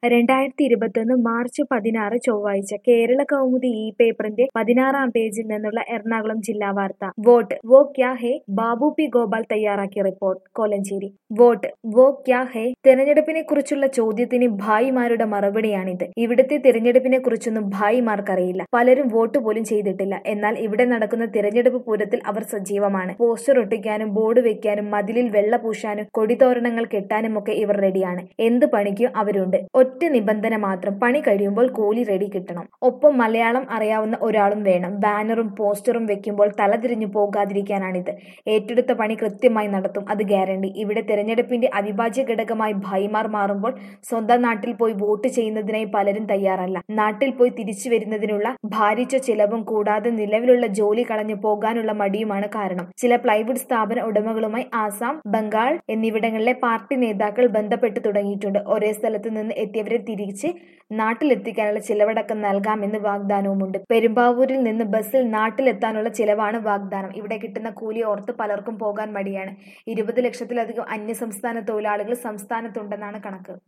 2021 March 16 ചൊവ്വാഴ്ച കേരള കൗമുദി ഈ പേപ്പറിന്റെ 16-ാം പേജിൽ നിന്നുള്ള എറണാകുളം ജില്ലാ വാർത്ത. വോട്ട് വോ ക്യാ ഹേ ബാബു പി ഗോപാൽ തയ്യാറാക്കിയ റിപ്പോർട്ട്. കോലഞ്ചേരി. വോട്ട് വോ ക്യാ ഹേ തിരഞ്ഞെടുപ്പിനെ കുറിച്ചുള്ള ചോദ്യത്തിന് ഭായിമാരുടെ മറുപടിയാണിത്. ഇവിടുത്തെ തിരഞ്ഞെടുപ്പിനെ കുറിച്ചൊന്നും ഭായിമാർക്കറിയില്ല. പലരും വോട്ട് പോലും ചെയ്തിട്ടില്ല. എന്നാൽ ഇവിടെ നടക്കുന്ന തിരഞ്ഞെടുപ്പ് പൂരത്തിൽ അവർ സജീവമാണ്. പോസ്റ്റർ ഒട്ടിക്കാനും ബോർഡ് വെക്കാനും മതിലിൽ വെള്ള പൂശാനും കൊടിതോരണങ്ങൾ കെട്ടാനുമൊക്കെ ഇവർ റെഡിയാണ്. എന്ത് പണിക്കും അവരുണ്ട്. ഒറ്റ നിബന്ധന മാത്രം, പണി കഴിയുമ്പോൾ കൂലി റെഡി കിട്ടണം. ഒപ്പം മലയാളം അറിയാവുന്ന ഒരാളും വേണം. ബാനറും പോസ്റ്ററും വെക്കുമ്പോൾ തലതിരിഞ്ഞു പോകാതിരിക്കാനാണിത്. ഏറ്റെടുത്ത പണി കൃത്യമായി നടത്തും, അത് ഗ്യാരണ്ടി. ഇവിടെ തെരഞ്ഞെടുപ്പിന്റെ അവിഭാജ്യ ഘടകമായി ഭായിമാർ മാറുമ്പോൾ സ്വന്തം നാട്ടിൽ പോയി വോട്ട് ചെയ്യുന്നതിനായി പലരും തയ്യാറല്ല. നാട്ടിൽ പോയി തിരിച്ചു വരുന്നതിനുള്ള ഭാരിച്ച ചിലവും കൂടാതെ നിലവിലുള്ള ജോലി കളഞ്ഞു പോകാനുള്ള മടിയുമാണ് കാരണം. ചില പ്ലൈവുഡ് സ്ഥാപന ഉടമകളുമായി ആസാം, ബംഗാൾ എന്നിവിടങ്ങളിലെ പാർട്ടി നേതാക്കൾ ബന്ധപ്പെട്ടു തുടങ്ങിയിട്ടുണ്ട്. ഒരേ സ്ഥലത്ത് നിന്ന് എത്തിയവരെ തിരിച്ച് നാട്ടിലെത്തിക്കാനുള്ള ചിലവടക്കം നൽകാമെന്ന് വാഗ്ദാനവുമുണ്ട്. പെരുമ്പാവൂരിൽ നിന്ന് ബസ്സിൽ നാട്ടിലെത്താനുള്ള ചിലവാണ് വാഗ്ദാനം. ഇവിടെ കിട്ടുന്ന കൂലി ഓർത്ത് പലർക്കും പോകാൻ മടിയാണ്. 20 ലക്ഷത്തിലധികം അന്യസംസ്ഥാന തൊഴിലാളികൾ സംസ്ഥാനത്തുണ്ടെന്നാണ് കണക്ക്.